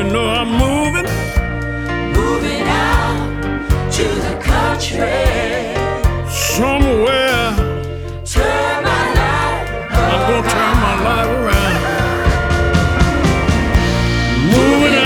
you know I'm moving Moving out to the country.